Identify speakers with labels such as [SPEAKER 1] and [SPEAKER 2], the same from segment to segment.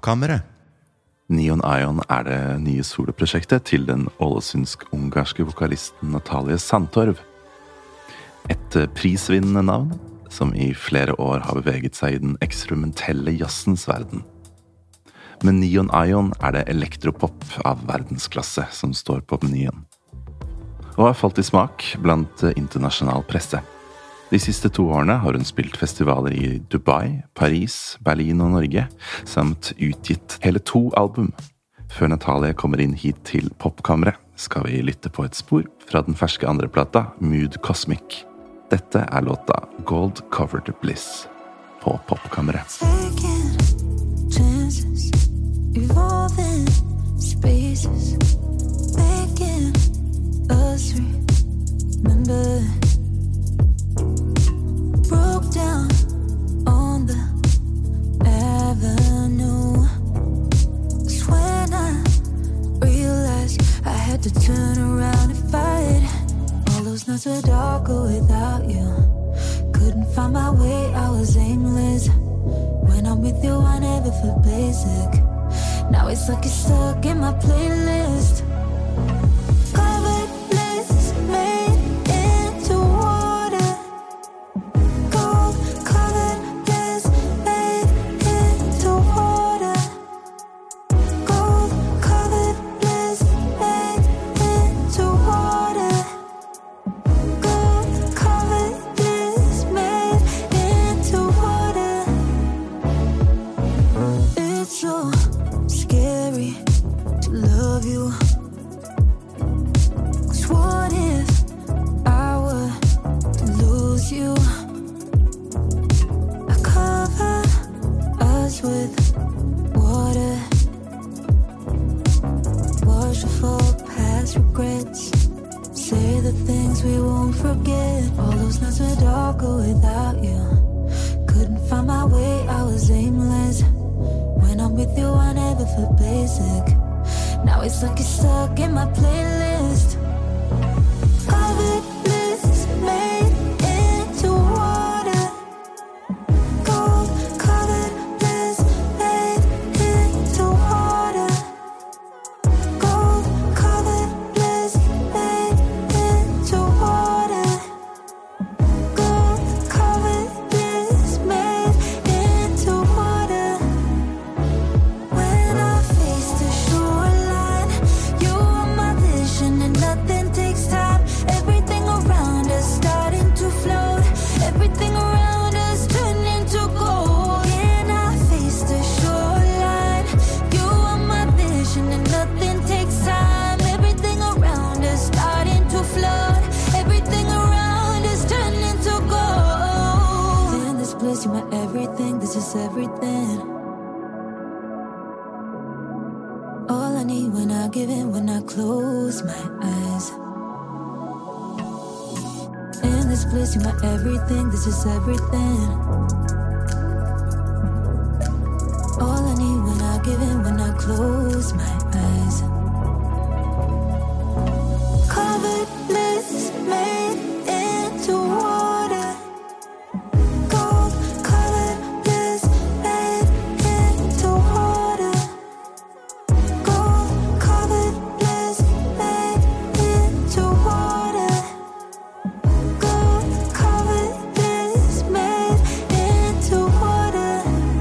[SPEAKER 1] Popkammeret.
[SPEAKER 2] Neon Ion det nye soloprosjektet til den ålesundsk-ungarske vokalisten Natalie Sandtorv. Et prisvinnende navn som i flere år har beveget seg i den eksperimentelle jazzens verden. Med Neon Ion det elektropop av verdensklasse som står på menyen. Og har falt i smak blant internasjonal presse. De siste 2 årene har hun spilt festivaler i Dubai, Paris, Berlin og Norge, samt utgitt hele 2 album. Før Natalie kommer inn hit til Popkammeret, skal vi lytte på et spor fra den ferske andreplata, Mood Cosmic. Dette låta Gold Covered Bliss på Popkammeret.
[SPEAKER 3] Taking chances, evolving spaces, making us remember. Broke down on the avenue. That's when I realized I had to turn around and fight. All those nights were darker without you. Couldn't find my way, I was aimless. When I'm with you, I never feel basic. Now it's like it's stuck in my playlist. Covered bliss made into water. Gold covered bliss made into water. Gold covered bliss made into water. Gold covered bliss made into water. It's so scary to love you. 'Cause what if I were to lose you? I cover us with water. Wash off all past regrets. Say the things we won't forget. All those nights were darker without you. Couldn't find my way, I was aimless. When I'm with you, I never feel basic. Now it's like it's stuck in my playlist. Covered bliss made into water. Gold covered bliss made into water. Gold covered bliss made into water. Gold covered bliss made into water. When I face the shoreline, you are my vision and nothing takes time. Everything around us starting to float. Everything around us turning to gold. When I face the shoreline, you are my vision and nothing takes time. Everything around us starting to float. Everything around us turning to gold. In this place, you're my everything. This is everything. All I need when I give in, when I close my eyes. In this place, you're my everything, this is everything. All I need when I give in, when I close my eyes. Covered bliss made into water. Gold covered bliss made into water. Gold covered bliss made into water. Gold covered bliss made into water.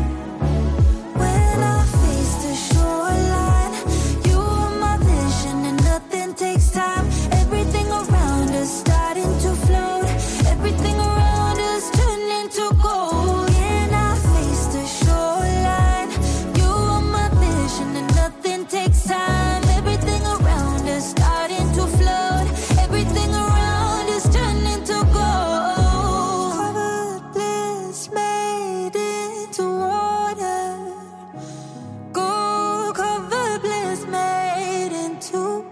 [SPEAKER 3] When I face the shoreline, you are my vision and nothing takes time. Everything around us starting to float. Everything around us turning to gold. When I face the shoreline, you are my vision and nothing takes time. Everything around us starting to float. Everything around us turning to gold. Covered bliss made into water. Gold covered bliss made into.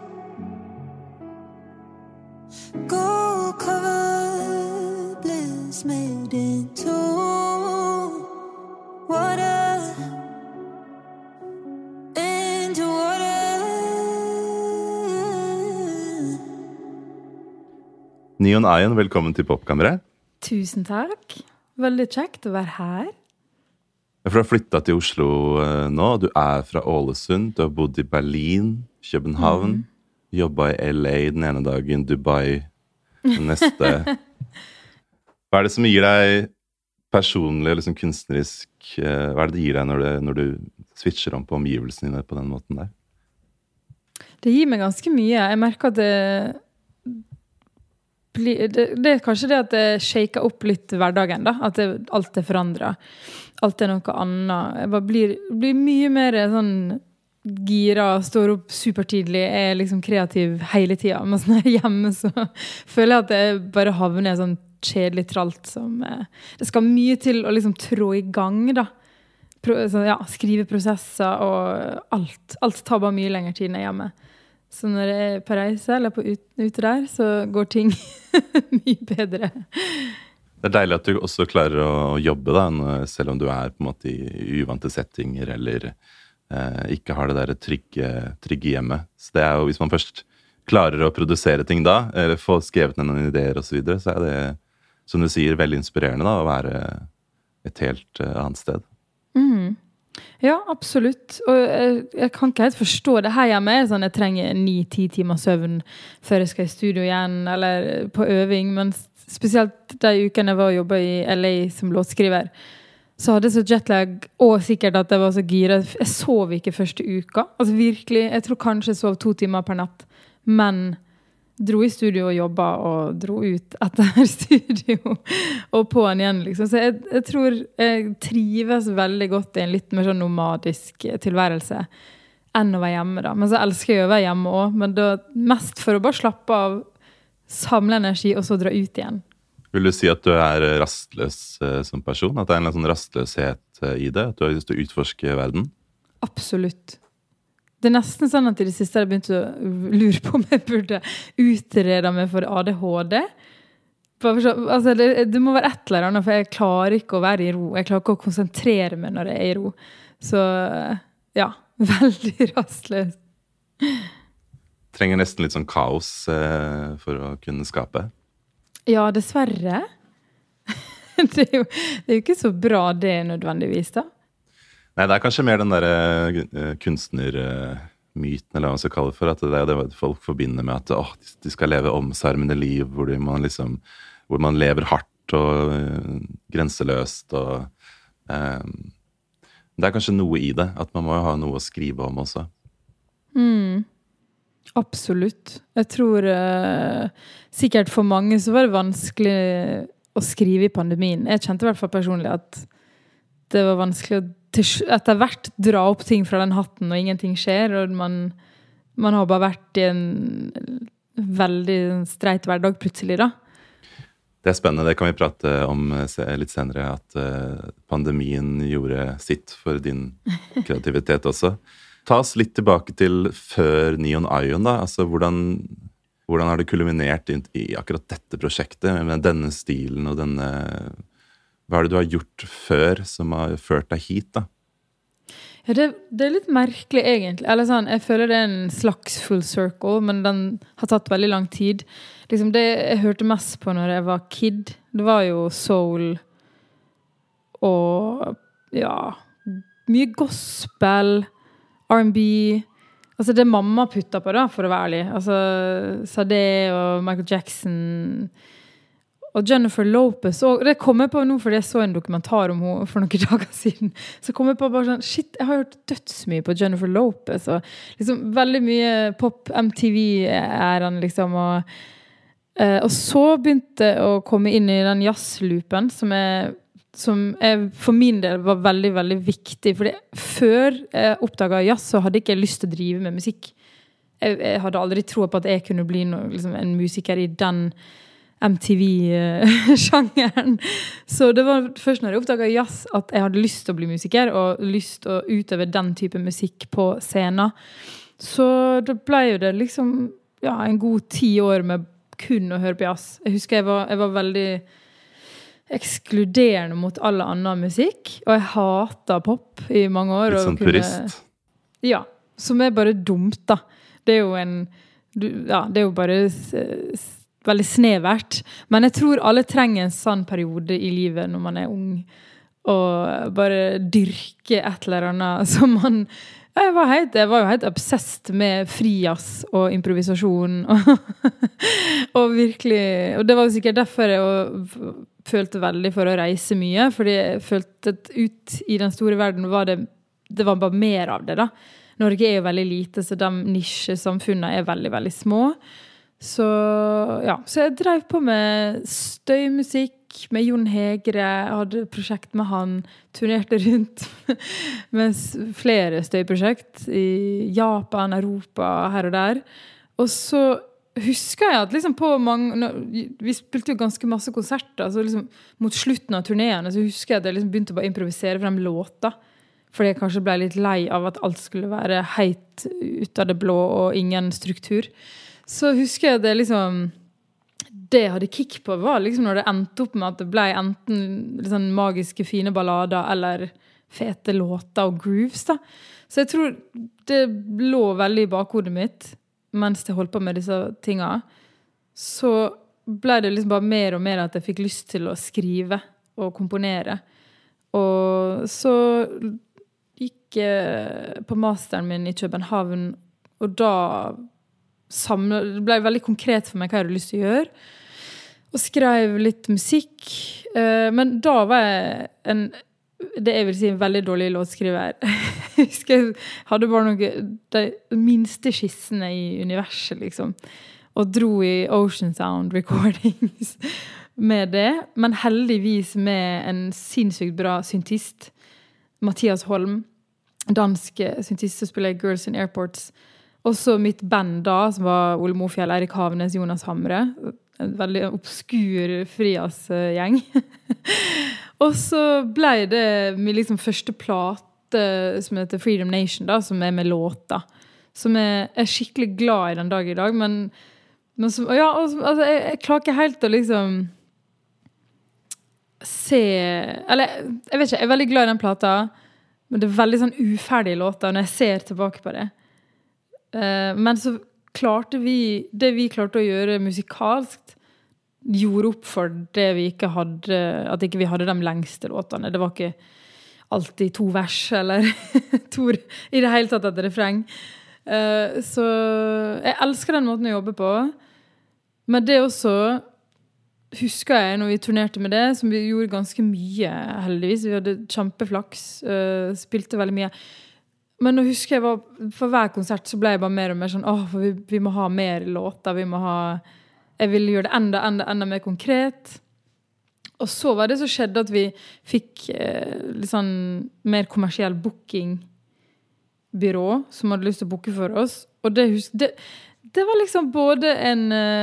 [SPEAKER 3] Gold covered bliss made into water. Into water.
[SPEAKER 2] Neon Ion, velkommen til Popkammeret.
[SPEAKER 4] Tusen takk. Veldig kjekt å være her.
[SPEAKER 2] For du har flyttet til Oslo nå, du fra Ålesund, du har bodd I Berlin, København, jobbet I LA den ene dagen, Dubai den neste. Hva det som gir deg personlig og liksom kunstnerisk, hva det gir deg når du switcher om på omgivelsene dine på den måten der?
[SPEAKER 1] Det gir meg ganske mye. Jeg merker at det kanskje det at det shaker opp litt hverdagen da, at alt forandret. Alt noe annet. Jeg bare blir mye mer sånn gira, står opp supertidlig, liksom kreativ hele tiden. Mens når jeg hjemme så føler jeg at jeg bare havner I sånn kjedelig tralt som det skal mye til å liksom trå I gang da. Skriveprosesser og alt tar bare mye lengre tid når jeg hjemme. Så når jeg på reise eller ute der, så går ting mye bedre.
[SPEAKER 2] Det deilig at du også klarer å jobbe da, selv om du på en måte I uvante settinger, eller ikke har det der trygge hjemmet. Så det jo, hvis man først klarer å produsere ting da, eller få skrevet ned noen ideer og så videre, så det, som du sier, veldig inspirerende da, å være et helt annet sted.
[SPEAKER 1] Ja, absolutt. Og jeg kan ikke helt forstå det her hjemme. Sånn, jeg trenger 9-10 timer søvn før jeg skal I studio igjen, eller på øving. Men spesielt de ukene jeg var og jobbet I LA som låtskriver, så hadde jeg så jetlag, og sikkert at jeg var så gira. Jeg sov ikke første uka. Altså virkelig, jeg tror kanskje jeg sov 2 timer per natt. Men dro I studio og jobbet, og dro ut etter studio, og på den igjen, liksom. Så jeg tror jeg trives veldig godt I en litt mer sånn nomadisk tilværelse, enn å være hjemme da. Men så elsker jeg å være hjemme også, men da mest for å bare slappe av, samle energi, og så dra ut igjen.
[SPEAKER 2] Vil du si at du rastløs som person? At det en sånn rastløshet I det? At du har lyst til å utforske verden?
[SPEAKER 1] Absolutt. Det nesten sånn at I det siste har jeg begynt å lure på om jeg burde utrede meg for ADHD. Altså, det må være et eller annet, for jeg klarer ikke å være I ro. Jeg klarer ikke å konsentrere meg når jeg I ro. Så ja, veldig rastløs.
[SPEAKER 2] Trenger nesten litt sånn kaos for å kunne skape?
[SPEAKER 1] Ja, dessverre. Det jo ikke så bra det nødvendigvis da.
[SPEAKER 2] Nei, det kanskje mer den der kunstnermyten, eller hva man skal kalle det for, at det det folk forbinder med at de skal leve omsarmende liv, hvor man lever hardt og grenseløst, og det kanskje noe I det, at man må ha noe å skrive om også.
[SPEAKER 1] Absolutt. Jeg tror sikkert for mange så var det vanskelig å skrive I pandemien. Jeg kjente I hvert fall personlig at det var vanskelig å etter hvert dra opp ting fra den hatten, og ingenting skjer, og man har bare vært I en veldig streit hverdag plutselig da.
[SPEAKER 2] Det spennende, det kan vi prate om litt senere, at pandemien gjorde sitt for din kreativitet også. Ta oss litt tilbake til før Neon Ion da, altså hvordan har det kulminert I akkurat dette prosjektet, med denne stilen og denne... Hva det du har gjort før som har ført deg hit da?
[SPEAKER 1] Ja, det litt merkelig egentlig. Eller sånn, jeg føler det en slags full circle, men den har tatt veldig lang tid. Liksom det jeg hørte mest på når jeg var kid, det var jo soul og ja, mye gospel, R&B. Altså det mamma putta på da, for å være ærlig. Altså Sade og Michael Jackson og Jennifer Lopez, og det kom jeg på nå fordi jeg så en dokumentar om henne for noen dager siden, så kom jeg på bare sånn, shit, jeg har hørt dødsmye på Jennifer Lopez, og liksom veldig mye pop MTV han liksom, og så begynte jeg å komme inn I den jazzloopen, som for min del var veldig, veldig viktig, fordi før jeg oppdaget jazz, så hadde jeg ikke lyst til å drive med musikk. Jeg hadde aldri troet på at jeg kunne bli liksom, en musiker I den MTV-sjangeren. Så det var først når jeg oppdaget jazz at jeg hadde lyst til å bli musiker og lyst til å utøve den type musikk på scenen. Så da ble jo det liksom en god 10 år med kun å høre på jazz. Jeg husker jeg var veldig ekskluderende mot alle annen musikk, og jeg hatet pop I mange år.
[SPEAKER 2] Litt sånn purist.
[SPEAKER 1] Ja, som bare dumt da. Det jo det jo bare veldig snevert. Men jeg tror alle trenger en sånn periode I livet når man ung. og bare dyrke et eller annet som man... Jeg var jo helt obsessed med frijazz og improvisasjon. Og virkelig... Og det var sikkert derfor jeg følte veldig for å reise mye, fordi jeg følte at ut i den store verden var det var bare mer av det da. Norge er jo veldig lite, så de nisjesamfunnene er veldig, veldig små. Så jeg drev på med støymusikk, med Jon Hegre, jeg hadde prosjekt med han, turnerte rundt med flere støyprosjekt i Japan, Europa, her og der. Og så husker jeg at liksom vi spilte jo ganske masse konserter, så liksom mot slutten av turnéene så husker jeg at jeg liksom begynte bare å improvisere frem låter, fordi jeg kanskje ble litt lei av at alt skulle være helt ut av det blå og ingen struktur. Så husker jeg det liksom... Det jeg hadde kick på var liksom når det endte opp med at det ble enten liksom magiske, fine ballader eller fete låter og grooves da. Så jeg tror det lå veldig i bakhodet mitt mens jeg holdt på med disse tingene. Så ble det liksom bare mer og mer at jeg fikk lyst til å skrive og komponere. Og så gikk jeg på masteren min i København, og da det ble veldig konkret for meg hva jeg hadde lyst til å gjøre. Og skrev litt musikk. Men da var jeg det jeg vil si en veldig dårlig låtskriver. Jeg husker jeg hadde bare de minste skissene i universet, liksom. Og dro i Ocean Sound Recordings med det. Men heldigvis med en sinnssykt bra syntist, Mathias Holm, dansk syntist som spiller Girls in Airports. Også mitt band da, som var Ole Mofield, Erik Havnes, Jonas Hamre. En veldig obskur frijazz-gjeng. Og så ble det min liksom første plate som heter Freedom Nation, da, som med låter. Som jeg skikkelig glad i den dag i dag, men som, altså, jeg klarer ikke helt å liksom se... Eller, jeg vet ikke, jeg veldig glad i den plata, men det er veldig sånn uferdige låter når jeg ser tilbake på det. Men så klarte det vi klarte å gjøre musikalsk gjorde opp for det vi ikke hadde, at ikke vi hadde de lengste låtene. Det var ikke alltid 2 vers eller i det hele tatt et refreng. Så jeg elsker den måten å jobbe på. Men det også husker jeg når vi turnerte med det, som vi gjorde ganske mye heldigvis. Vi hadde kjempeflaks, spilte veldig mye. Men nå husker jeg for hver konsert så ble jeg bare mer og mer sånn, for vi må ha mer låter, jeg ville gjøre det enda mer konkret. Og så var det så skjedde at vi fikk litt sånn mer kommersiell bookingbyrå som hadde lyst til å booke for oss. Og det var liksom både en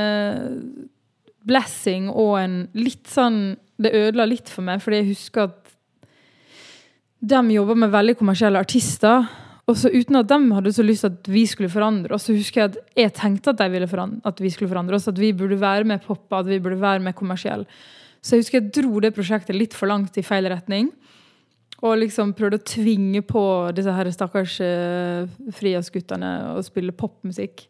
[SPEAKER 1] blessing og en litt sånn, det ødela litt for meg, fordi jeg husker at de jobber med veldig kommersielle artister, og så uten at de hadde så lyst til at vi skulle forandre oss, så husker jeg at jeg tenkte at at vi skulle forandre oss, at vi burde være med pop, at vi burde være med kommersiell. Så jeg husker jeg dro det prosjektet litt for langt i feil retning, og liksom prøvde å tvinge på disse her stakkars frijazzguttene å spille popmusikk.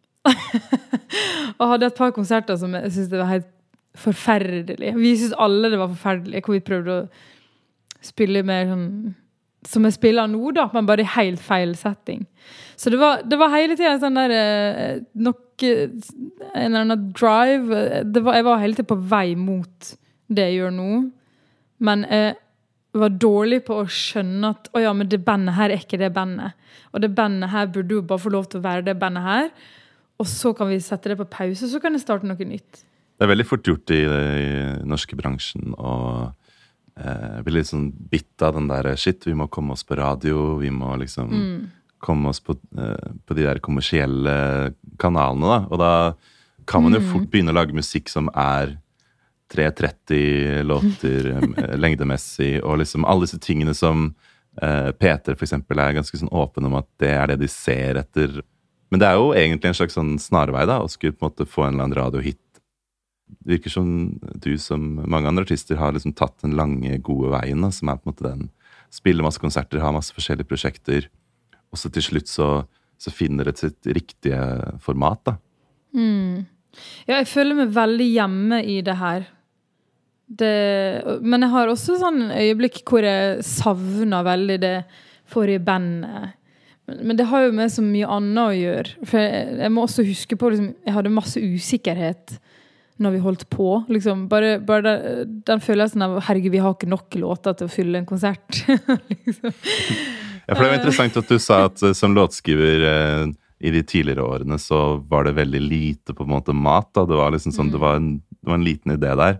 [SPEAKER 1] Og hadde et par konserter som jeg synes det var helt forferdelig. Vi synes alle det var forferdelig, hvor vi prøvde å spille mer sånn som jeg spiller nå da, men bare i helt feil setting. Så det var hele tiden sånn der en eller annen drive. Jeg var hele tiden på vei mot det jeg gjør nå, men jeg var dårlig på å skjønne at men det bandet her er ikke det bandet. Og det bandet her burde jo bare få lov til å være det bandet her, og så kan vi sette det på pause, så kan jeg starte noe nytt.
[SPEAKER 2] Det er veldig fort gjort i den norske bransjen, og blir litt sånn bitt av den der shit, vi må komme oss på radio, vi må liksom komme oss på de der kommersielle kanalene da, og da kan man jo fort begynne å lage musikk som 3:30 låter lengdemessig, og liksom alle disse tingene som Peter for eksempel ganske sånn åpen om at det det de ser etter, men det jo egentlig en slags sånn snarvei da, å skulle på en måte få en eller annen radiohit. Det virker som du som mange andre artister har liksom tatt den lange, gode veien, da, som på en måte den spiller masse konserter, har masse forskjellige prosjekter, og så til slutt så finner det sitt riktige format da.
[SPEAKER 1] Ja, jeg føler meg veldig hjemme i det her. Men jeg har også sånn øyeblikk hvor jeg savner veldig det forrige bandet. Men det har jo med så mye annet å gjøre. For jeg må også huske på, liksom, jeg hadde masse usikkerhet når vi holdt på. Liksom, bare den følelsen av, herregud, vi har ikke nok låter til å fylle en konsert. Liksom.
[SPEAKER 2] Ja, for det var interessant at du sa at som låtskriver i de tidligere årene så var det veldig lite på en måte mat. Da. Det var liksom sånn, det var en liten idé der.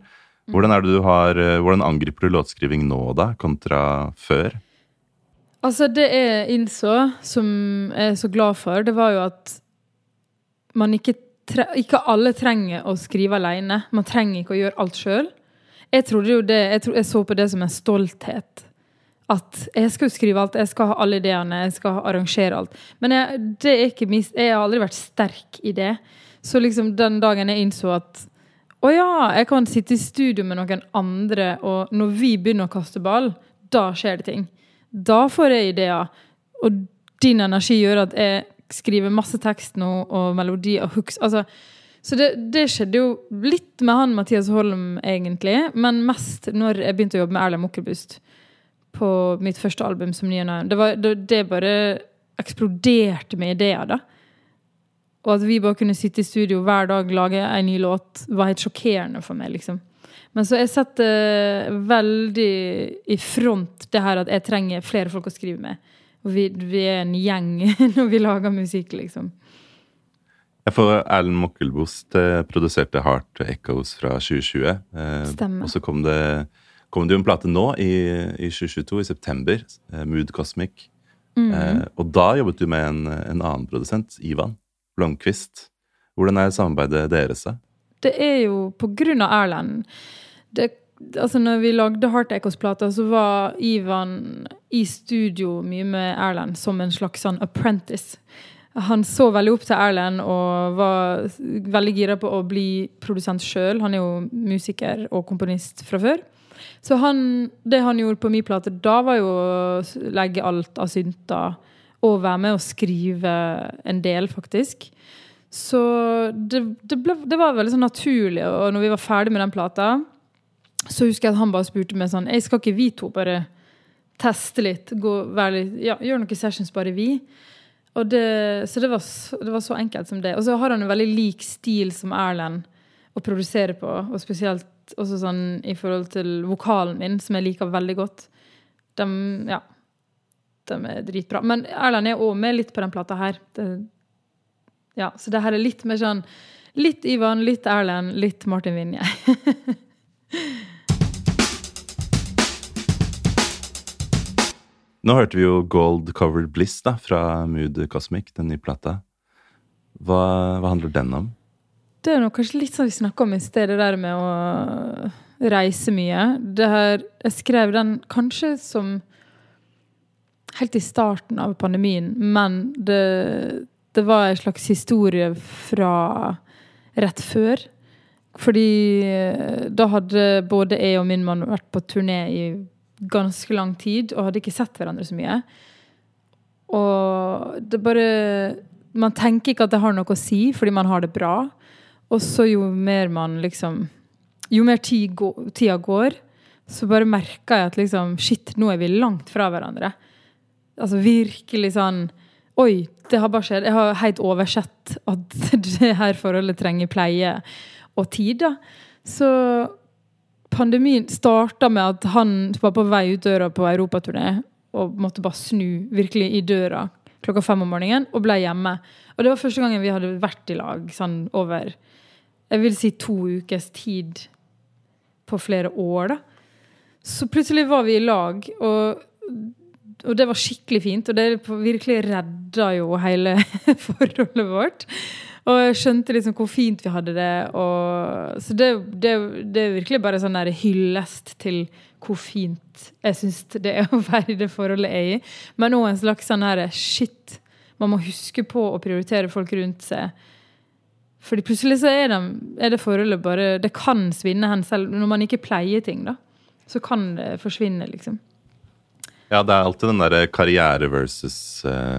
[SPEAKER 2] Hvordan angriper du låtskriving nå da, kontra før?
[SPEAKER 1] Altså det jeg innså, som jeg er så glad for, det var jo at man ikke alle trenger å skrive alene. Man trenger ikke å gjøre alt selv. Jeg trodde jo det, jeg så på det som en stolthet. At jeg skal jo skrive alt, jeg skal ha alle ideene, jeg skal arrangere alt. Men jeg har aldri vært sterk i det. Så liksom den dagen jeg innså at jeg kan sitte i studio med noen andre, og når vi begynner å kaste ball, da skjer det ting. Da får jeg ideer, og din energi gjør at jeg skriver masse tekst nå, og melodi og hooks. Altså, så det skjedde jo litt med han, Mathias Holm, egentlig, men mest når jeg begynte å jobbe med Erlend Mokkelbust på mitt første album som Neon Ion. Det bare eksploderte med ideer da. Og at vi bare kunne sitte i studio hver dag, lage en ny låt, var helt sjokkerende for meg, liksom. Men så jeg setter veldig i front det her at jeg trenger flere folk å skrive med. Og vi er en gjeng når vi lager musikk, liksom.
[SPEAKER 2] For Erlend Mokkelbust produserte Heart Echoes fra 2020.
[SPEAKER 1] Stemmer.
[SPEAKER 2] Og så kom det jo en plate nå i 2022, i september, Mood Cosmic. Og da jobbet du med en annen produsent, Ivan Blomqvist. Hvordan samarbeidet deres da?
[SPEAKER 1] Det jo på grunn av Erlend. Altså når vi lagde Heart Echoes-plata, så var Ivan i studio mye med Erlend som en slags sånn apprentice. Han så veldig opp til Erlend og var veldig gira på å bli produsent selv. Han jo musiker og komponist fra før. Så det han gjorde på min plate da var jo å legge alt av synter og være med og skrive en del faktisk. Så det var veldig sånn naturlig, og når vi var ferdig med den plata, så husker jeg at han bare spurte meg sånn, skal ikke vi to bare teste litt, gjøre noen sessions bare vi? Så det var så enkelt som det. Og så har han en veldig lik stil som Erlend å produsere på, og spesielt også sånn i forhold til vokalen min, som jeg liker veldig godt. De dritbra. Men Erlend også med litt på den plata her. Så det her litt mer sånn, litt Ivan, litt Erlend, litt Martin Vinje.
[SPEAKER 2] Nå hørte vi jo Gold Covered Bliss da, fra Mood Cosmic, den nye plata. Hva handler den om?
[SPEAKER 1] Det nok kanskje litt sånn vi snakket om i stedet der med å reise mye. Jeg skrev den kanskje som helt i starten av pandemien, men det var en slags historie fra rett før. Fordi da hadde både jeg og min mann vært på turné i ganske lang tid, og hadde ikke sett hverandre så mye. Og det bare... Man tenker ikke at det har noe å si, fordi man har det bra. Og så jo mer man liksom... Jo mer tida går, så bare merker jeg at liksom, shit, nå vi langt fra hverandre. Altså virkelig sånn... Oi, det har bare skjedd. Jeg har helt oversett at det her forholdet trenger pleie og tid, da. Så pandemien startet med at han var på vei ut døra på Europaturné og måtte bare snu virkelig i døra 5:00 om morgenen og ble hjemme. Og det var første gangen vi hadde vært i lag sånn over, jeg vil si 2 ukers tid på flere år da. Så plutselig var vi i lag, og det var skikkelig fint, og det virkelig redda jo hele forholdet vårt. Og jeg skjønte liksom hvor fint vi hadde det. Så det virkelig bare sånn der hyllest til hvor fint jeg synes det å være i det forholdet jeg i. Men også en slags sånn her, shit, man må huske på å prioritere folk rundt seg. Fordi plutselig så det forholdet bare, det kan svinne hen selv. Når man ikke pleier ting da, så kan det forsvinne liksom.
[SPEAKER 2] Ja, det alltid den der karriere versus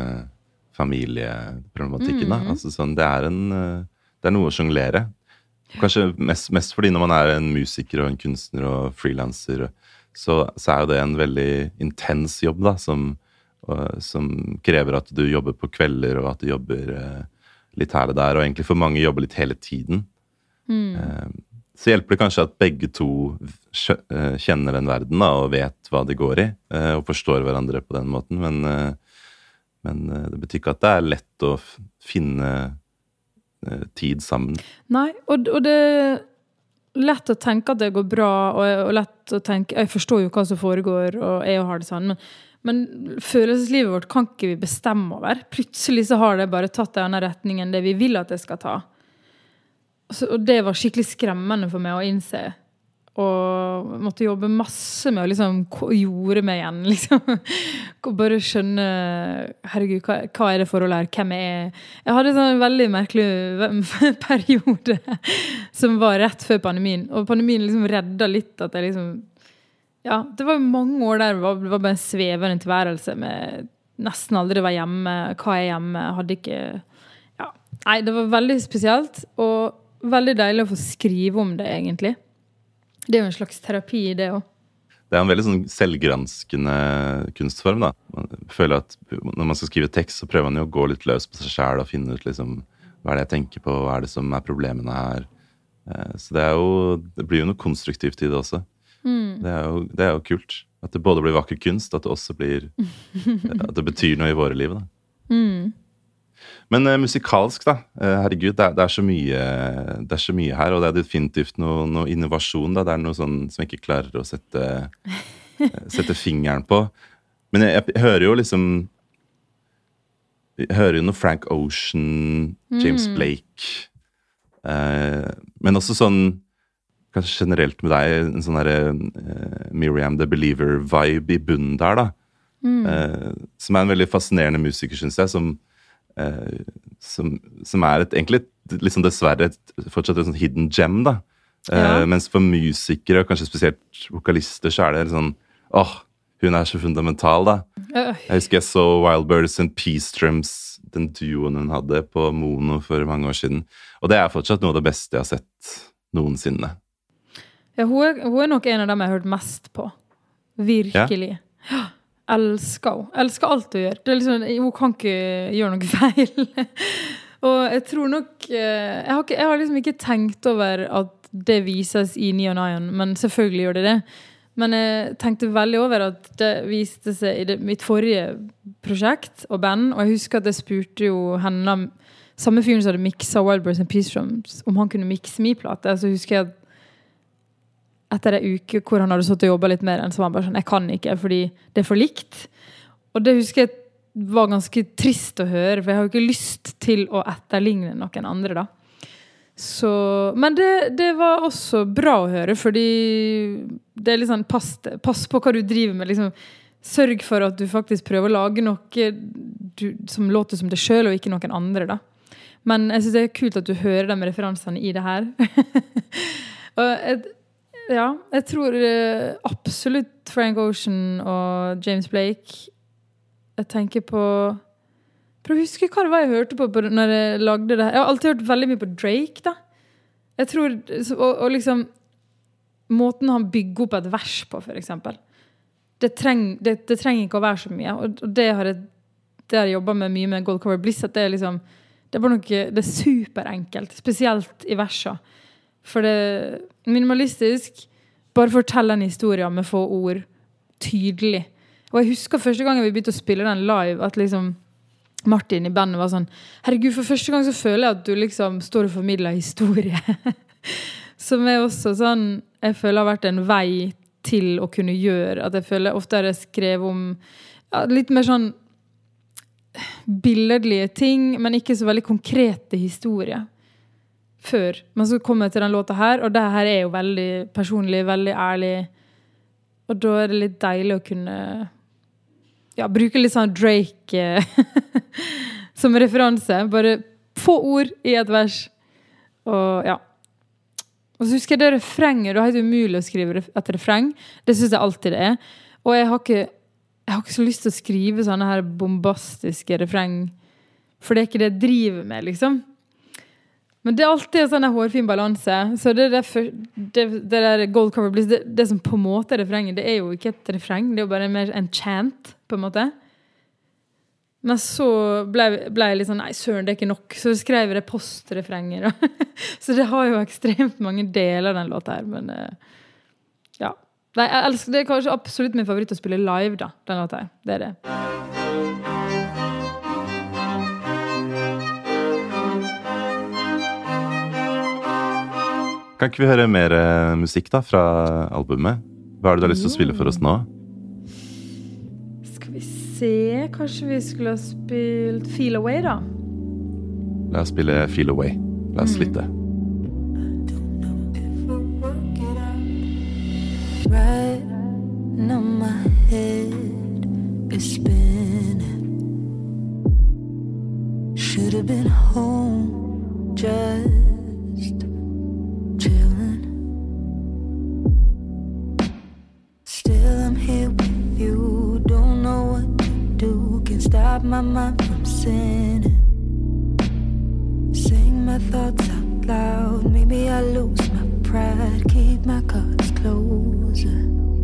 [SPEAKER 2] familieproblematikken da. Altså sånn, det noe å jonglere. Kanskje mest fordi når man en musiker og en kunstner og freelancer, så jo det en veldig intens jobb da, som krever at du jobber på kvelder, og at du jobber litt her og der, og egentlig for mange jobber litt hele tiden. Så hjelper det kanskje at begge to kjenner den verden da, og vet hva det går i, og forstår hverandre på den måten, men det betyr ikke at det lett å finne tid sammen.
[SPEAKER 1] Nei, og det lett å tenke at det går bra, og lett å tenke, jeg forstår jo hva som foregår, og jeg har det sånn, men følelseslivet vårt kan ikke vi bestemme over. Plutselig så har det bare tatt en annen retning enn det vi vil at det skal ta. Og det var skikkelig skremmende for meg å innse. Og måtte jobbe masse med å liksom jorde meg igjen, liksom. Og bare skjønne, herregud, hva det for å lære? Hvem jeg? Jeg hadde en sånn veldig merkelig periode som var rett før pandemien. Og pandemien liksom redda litt at jeg liksom... Ja, det var mange år der det var bare en svevende tilværelse med nesten aldri var hjemme, hva hjemme, hadde ikke... Ja. Nei, det var veldig spesielt, og veldig deilig å få skrive om det, egentlig. Det jo en slags terapi i det også.
[SPEAKER 2] Det en veldig sånn selvgranskende kunstform, da. Man føler at når man skal skrive tekst, så prøver man jo å gå litt løs på seg selv og finne ut liksom, hva det jeg tenker på, hva det som problemene her. Så det blir jo noe konstruktivt i det også. Det jo kult. At det både blir vakker kunst, at det også blir at det betyr noe i våre liv, da. Men musikalsk da, herregud, det så mye her, og det definitivt noe innovasjon da, det noe sånn som jeg ikke klarer å sette fingeren på. Men jeg hører jo liksom, jeg hører jo noe Frank Ocean, James Blake, men også sånn, kanskje generelt med deg, en sånn der Miriam the Believer-vibe i bunnen der da, som en veldig fascinerende musiker, synes jeg, som egentlig liksom dessverre fortsatt et sånn hidden gem da. Mens for musikere, og kanskje spesielt vokalister, så det sånn, hun så fundamental da. Jeg husker jeg så Wildbirds and Peace Drums, den duoen hun hadde på Mono for mange år siden, og det fortsatt noe av det beste jeg har sett noensinne.
[SPEAKER 1] Ja, hun nok en av dem jeg har hørt mest på. Virkelig. Ja. Elsker alt hun gjør. Det liksom, hun kan ikke gjøre noe feil. Og jeg tror nok jeg har liksom ikke tenkt over at det vises i Neon Ion, men selvfølgelig gjør det. Men jeg tenkte veldig over at det viste seg i mitt forrige prosjekt og band, og jeg husker at jeg spurte jo henne, samme fyren som hadde mixet Wildbirds and Peace Drums, om han kunne mixe min plate. Så husker jeg at etter en uke hvor han hadde satt og jobbet litt mer, så var han bare sånn, jeg kan ikke, fordi det for likt. Og det husker jeg var ganske trist å høre, for jeg har jo ikke lyst til å etterligne noen andre da. Så, men det var også bra å høre, fordi det litt sånn, pass på hva du driver med, liksom, sørg for at du faktisk prøver å lage noe som låter som deg selv, og ikke noen andre da. Men jeg synes det kult at du hører de referansene i det her. Og jeg tror absolutt Frank Ocean og James Blake. Jeg tenker på prøv å huske hva det var jeg hørte på når jeg lagde det her. Jeg har alltid hørt veldig mye på Drake da. Jeg tror, og liksom måten han bygger opp et vers på, for eksempel. Det trenger ikke å være så mye, og det har jeg jobbet med mye med Gold Cover Bliss, at det liksom, det bare noe, det superenkelt, spesielt i verset. For det minimalistisk, bare fortelle en historie med få ord, tydelig. Og jeg husker første gang vi begynte å spille den live, at liksom Martin i bandet var sånn, herregud, for første gang så føler jeg at du liksom står og formidler historie. Som også sånn, jeg føler har vært en vei til å kunne gjøre, at jeg føler ofte har jeg skrevet om litt mer sånn billedlige ting, men ikke så veldig konkrete historier. Før. Men så kommer jeg til den låta her, og det her jo veldig personlig, veldig ærlig. Og da det litt deilig å kunne bruke litt sånn Drake som referanse. Bare få ord i et vers. Og Og så husker jeg det refrenget, det helt umulig å skrive et refreng. Det synes jeg alltid det Og jeg har ikke så lyst til å skrive sånne her bombastiske refreng, for det ikke det jeg driver med, liksom. Men det alltid en sånn hårfin balanse. Så det der Gold Cover Bliss, det som på en måte refrenget, det jo ikke et refreng, det jo bare mer en chant, på en måte. Men så ble jeg litt sånn, nei, søren, det ikke nok. Så skrev jeg det postrefrenger. Så det har jo ekstremt mange deler den låta her, men ja. Nei, jeg elsker, det kanskje absolutt min favoritt å spille live da, den låta her. Det det.
[SPEAKER 2] Kan ikke vi høre mer musikk da fra albumet? Hva det du har lyst til å spille for oss nå?
[SPEAKER 1] Skal vi se, kanskje vi skulle ha spilt Feel Away da?
[SPEAKER 2] La oss spille Feel Away. La oss lytte.
[SPEAKER 3] Right now my head is spinning. Should have been home just chilling. Still I'm here with you. Don't know what to do. Can't stop my mind from sinning. Sing my thoughts out loud. Maybe I lose my pride. Keep my cards closer.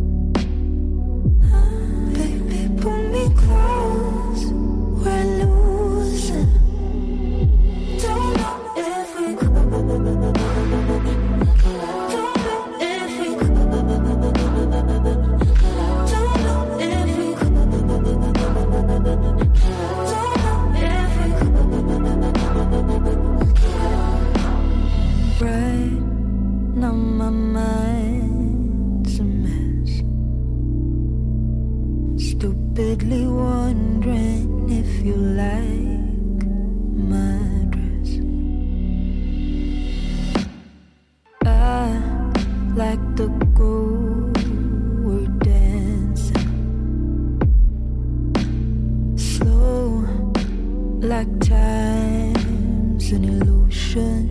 [SPEAKER 3] Baby, pull me close. We're losing. Don't know if we don't know if we don't know if we right now my mind's a mess. Stupidly wondering if you like my dress. I like the groove we're dancing. Slow like time's an illusion.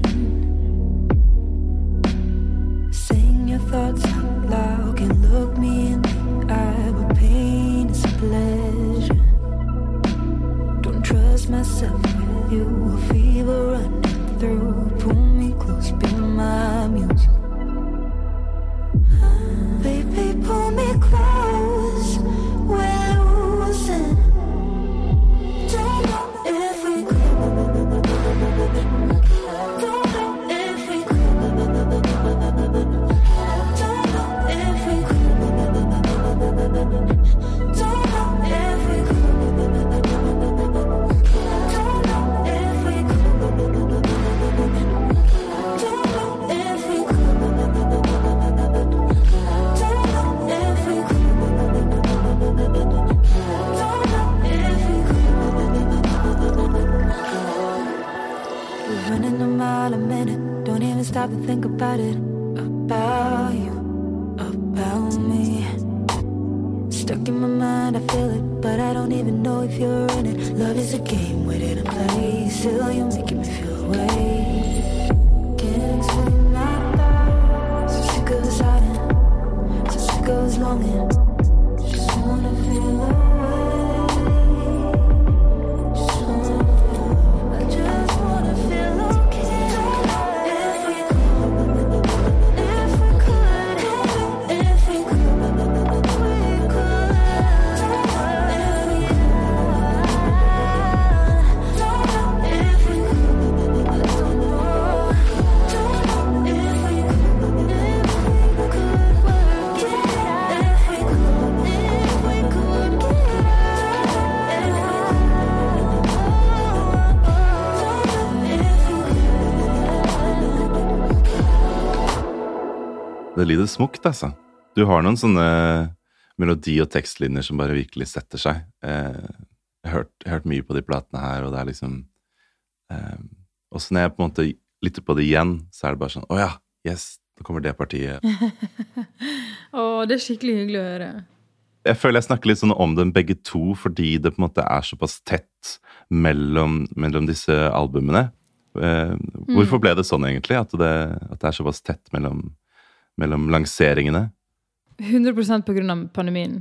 [SPEAKER 3] Sing your thoughts out loud. Can look me in the eye, but pain is a pleasure. Don't trust myself with you. A fever running through. Pull me close, be my muse. Baby, pull me close. We're losing. Don't know if we don't know if we running a mile a minute. Don't even stop and think about it. About you, about me. Stuck in my mind, I feel it, but I don't even know if you're in it. Love is a game waiting to play. Still you're making me feel away. Can't explain my thoughts. So sick of us hiding, so sick of us longing. Just wanna feel away.
[SPEAKER 2] Det lyder smukt, altså. Du har noen sånne melodi- og tekstlinjer som bare virkelig setter seg. Jeg har hørt mye på de platene her, og det liksom også når jeg på en måte lytter på det igjen, så det bare sånn, åja, yes, nå kommer det partiet.
[SPEAKER 1] Det skikkelig hyggelig å høre.
[SPEAKER 2] Jeg føler jeg snakker litt sånn om dem begge to, fordi det på en måte såpass tett mellom disse albumene. Hvorfor ble det sånn egentlig, at det såpass tett mellom lanseringene?
[SPEAKER 1] 100% på grunn av pandemien.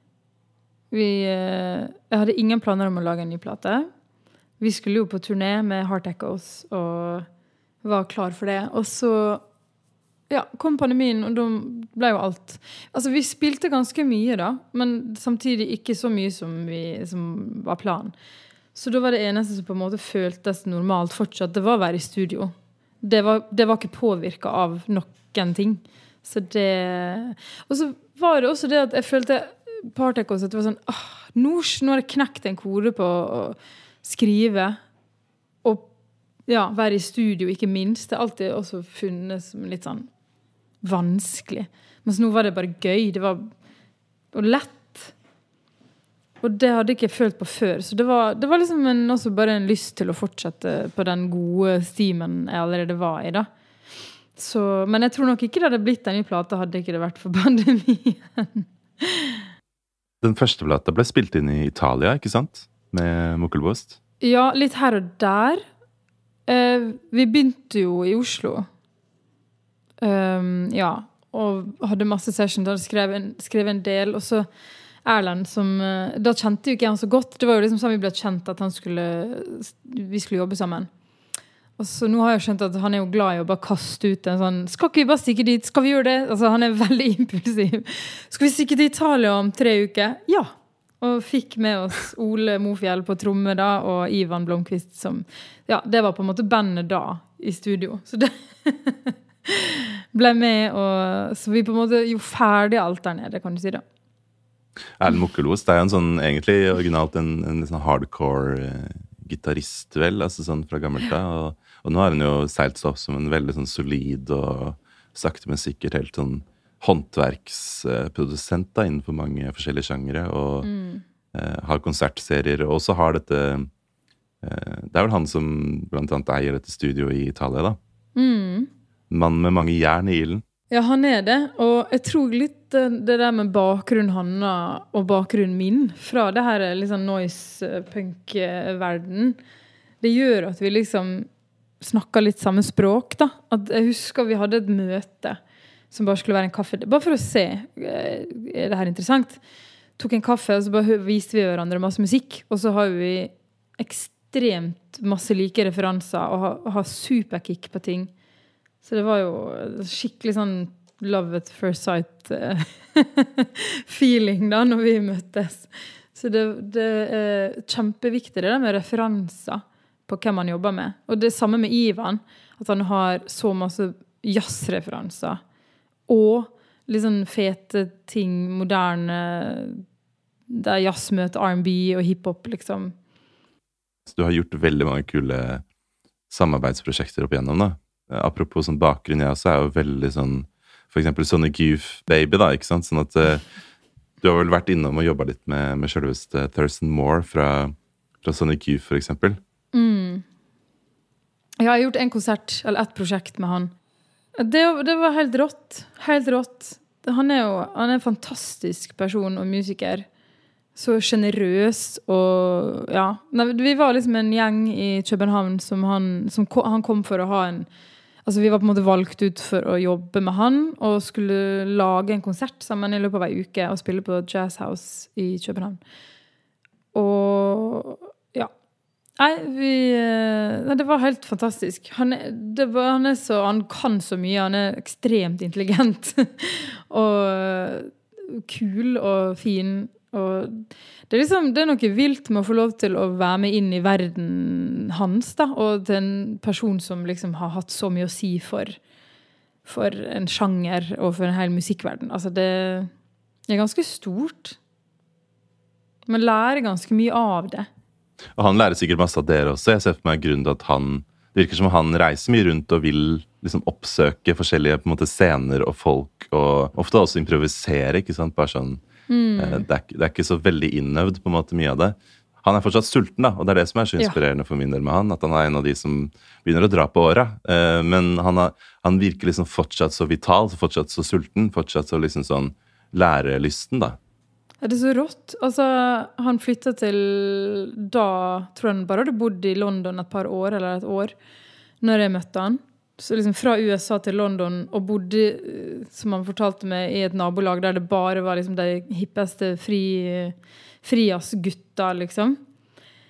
[SPEAKER 1] Jeg hadde ingen planer om å lage en ny plate. Vi skulle jo på turné med Heart Echoes, og var klar for det. Og så kom pandemien, og da ble jo alt. Altså, vi spilte ganske mye da, men samtidig ikke så mye som var planen. Så da var det eneste som på en måte føltes normalt fortsatt, det var å være i studio. Det var ikke påvirket av noen ting. Så det... Og så var det også det at jeg følte Partech også, at det var sånn, nå har jeg knekt en kode på å skrive, og være i studio, ikke minst. Det har alltid også funnet som litt sånn vanskelig. Mens nå var det bare gøy. Det var lett. Og det hadde jeg ikke følt på før. Så det var liksom også bare en lyst til å fortsette på den gode stimen jeg allerede var i da. Så, men jeg tror nok ikke det hadde blitt en ny plate, hadde ikke det vært for pandemien.
[SPEAKER 2] Den første plata ble spilt inn i Italia, ikke sant? Med Mokkelbost.
[SPEAKER 1] Ja, litt her og der. Vi begynte jo i Oslo. Og hadde masse sessions, og skrev en del, og så Erlend, da kjente jo ikke han så godt. Det var jo liksom sånn vi ble kjent at vi skulle jobbe sammen. Og så nå har jeg skjønt at han er jo glad i å bare kaste ut en sånn, skal ikke vi bare stikke dit? Skal vi gjøre det? Altså, han er veldig impulsiv. Skal vi stikke til Italia om 3 uker? Ja. Og fikk med oss Ole Mofjell på tromme da, og Ivan Blomqvist som, det var på en måte bandet da i studio. Så det ble med, og så vi på en måte jo ferdig alt der nede, kan du si da.
[SPEAKER 2] Erlend Mokkelbost, det er jo en sånn, egentlig originalt en sånn hardcore gitarrist vel, altså sånn fra gammelt da, og nå har han jo seilt seg opp som en veldig sånn solid og sakte, men sikkert helt sånn håndverksprodusent da, innenfor mange forskjellige sjangere, og har konsertserier, og også har dette, det er vel han som blant annet eier dette studio i Italia da. Mann med mange jern i ilden.
[SPEAKER 1] Ja, han er det, og jeg tror litt det der med bakgrunnen Hanna og bakgrunnen min, fra det her liksom noise-punk-verden, det gjør at vi liksom snakker litt samme språk da. At jeg husker vi hadde et møte som bare skulle være en kaffe, bare for å se, er det her interessant? Tok en kaffe, og så bare viste vi hverandre masse musikk, og så har vi ekstremt masse like referanser, og har superkick på ting. Så det var jo skikkelig sånn love at first sight feeling da, når vi møttes. Så det er kjempeviktig det der med referanser på hvem man jobber med. Og det samme med Ivan, at han har så masse jazzreferanser, og litt sånn fete ting, moderne, der jazz møter R&B og hiphop, liksom.
[SPEAKER 2] Så du har gjort veldig mange kule samarbeidsprosjekter opp igjennom da. Apropos sånn bakgrunn, så er jo veldig sånn, for eksempel Sonic Youth Baby da, ikke sant? Sånn at du har vel vært innom og jobbet litt med selveste Thurston Moore fra Sonic Youth, for eksempel.
[SPEAKER 1] Jeg har gjort en konsert, eller et prosjekt med han. Det var helt rått. Helt rått. Han er en fantastisk person og musiker. Så generøs, og vi var liksom en gjeng i København som han kom for å ha altså vi var på en måte valgt ut for å jobbe med han, og skulle lage en konsert sammen i løpet av en uke, og spille på Jazz House i København. Og det var helt fantastisk. Han kan så mye, han er ekstremt intelligent, og kul og fin, og det er noe vilt med å få lov til å være med inn i verden hans da, og til en person som liksom har hatt så mye å si for en sjanger og for en hel musikkverden. Altså det er ganske stort. Man lærer ganske mye av det.
[SPEAKER 2] Og han lærer sikkert masse av dere også. Jeg ser for meg grunnen til at det virker som han reiser mye rundt og vil liksom oppsøke forskjellige på en måte scener og folk, og ofte også improvisere, ikke sant? Bare sånn det er ikke så veldig innøvd på en måte mye av det. Han er fortsatt sulten da, og det er det som er så inspirerende for min del med han, at han er en av de som begynner å dra på året, men han virker liksom fortsatt så vital, fortsatt så sulten, fortsatt så liksom sånn lærelysten da.
[SPEAKER 1] Er det så rått? Altså, han flyttet til da, tror han bare hadde bodd i London et par år, eller et år, når jeg møtte han. Så liksom fra USA til London, og bodde, som han fortalte meg, i et nabolag der det bare var liksom de hippeste frijazzgutta, liksom.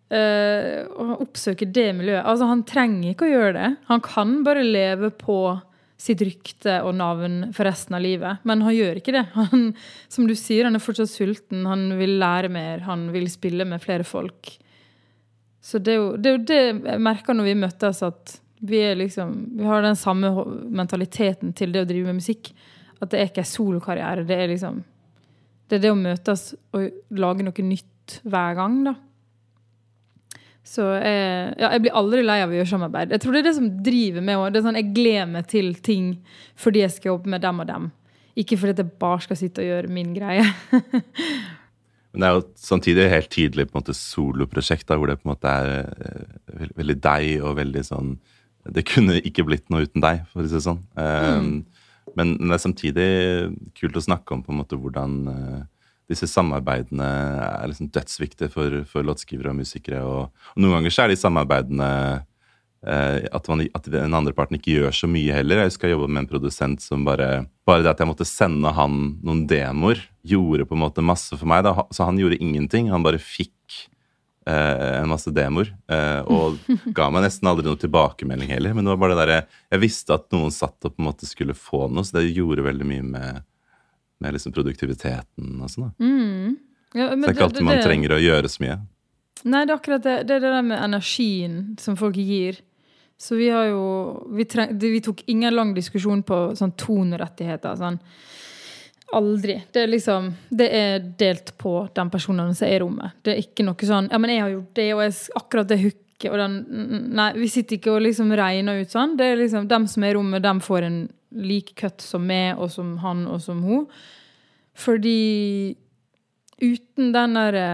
[SPEAKER 1] å oppsøke det miljøet. Altså, han trenger ikke å gjøre det. Han kan bare leve på sitt rykte og navn for resten av livet. Men han gjør ikke det. Han, som du sier, han fortsatt sulten. Han vil lære mer. Han vil spille med flere folk. Så det er jo det jeg merker når vi møttes, at vi har den samme mentaliteten til det å drive med musikk. At det er ikke en solokarriere. Det er det å møtes og lage noe nytt hver gang, da. Så jeg blir aldri lei av å gjøre samarbeid. Jeg tror det er det som driver meg også. Det er sånn, jeg gleder meg til ting fordi jeg skal jobbe med dem og dem. Ikke fordi jeg bare skal sitte og gjøre min greie.
[SPEAKER 2] Men det er jo samtidig helt tydelig på en måte soloprosjekt, da, hvor det på en måte er veldig deg og veldig sånn, det kunne ikke blitt noe uten deg, for å si det sånn. Men det er samtidig kult å snakke om på en måte hvordan disse samarbeidene er liksom dødsviktige for låtskrivere og musikere, og noen ganger så er de samarbeidene at den andre parten ikke gjør så mye heller. Jeg husker jeg jobbet med en produsent som bare det at jeg måtte sende han noen demoer, gjorde på en måte masse for meg, da. Så han gjorde ingenting, han bare fikk en masse demoer, og ga meg nesten aldri noe tilbakemelding heller, men det var bare det der, jeg visste at noen satt og på en måte skulle få noe, så det gjorde veldig mye med liksom produktiviteten og sånn da. Ja, så det er ikke alltid man trenger å gjøre så mye.
[SPEAKER 1] Nei, det er akkurat det. Det er det der med energien som folk gir. Så vi har jo, vi tok ingen lang diskusjon på sånn tonerettigheter, sånn. Aldri. Det er det er delt på den personen som er i rommet. Det er ikke noe sånn, ja, men jeg har gjort det, og akkurat det hooket, og nei, vi sitter ikke og regner ut sånn. Det er dem som er i rommet, dem får en like kutt som meg, og som han, og som hun. Fordi uten den